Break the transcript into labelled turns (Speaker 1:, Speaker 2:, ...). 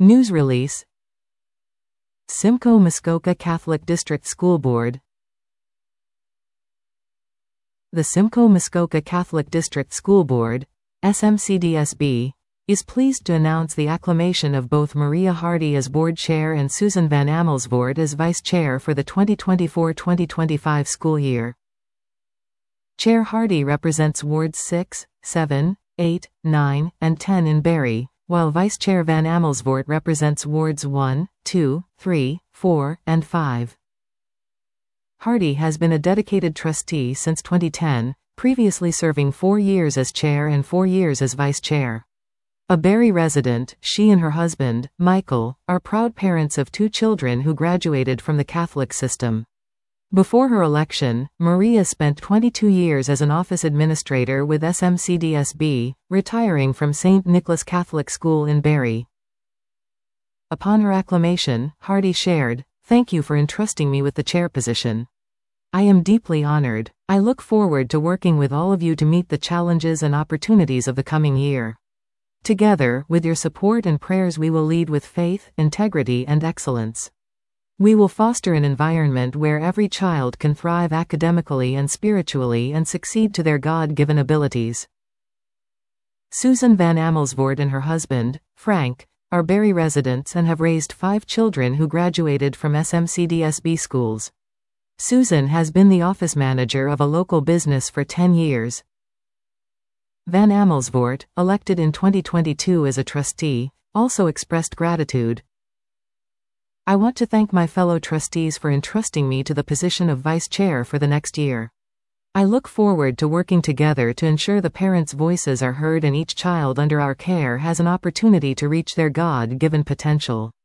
Speaker 1: News release. Simcoe Muskoka Catholic District School Board. The Simcoe Muskoka Catholic District School Board, SMCDSB, is pleased to announce the acclamation of both Maria Hardy as Board Chair and Susan Van Amersfoort as Vice Chair for the 2024-2025 school year. Chair Hardy represents Wards 6, 7, 8, 9, and 10 in Barrie, while Vice Chair Van Amersfoort represents Wards 1, 2, 3, 4, and 5. Hardy has been a dedicated trustee since 2010, previously serving 4 years as chair and 4 years as vice chair. A Barrie resident, she and her husband, Michael, are proud parents of 2 children who graduated from the Catholic system. Before her election, Maria spent 22 years as an office administrator with SMCDSB, retiring from St. Nicholas Catholic School in Barrie. Upon her acclamation, Hardy shared, "Thank you for entrusting me with the chair position. I am deeply honored. I look forward to working with all of you to meet the challenges and opportunities of the coming year. Together, with your support and prayers, we will lead with faith, integrity, and excellence. We will foster an environment where every child can thrive academically and spiritually and succeed to their God-given abilities." Susan Van Amersfoort and her husband, Frank, are Barrie residents and have raised 5 children who graduated from SMCDSB schools. Susan has been the office manager of a local business for 10 years. Van Amersfoort, elected in 2022 as a trustee, also expressed gratitude. "I want to thank my fellow trustees for entrusting me to the position of vice chair for the next year. I look forward to working together to ensure the parents' voices are heard and each child under our care has an opportunity to reach their God-given potential."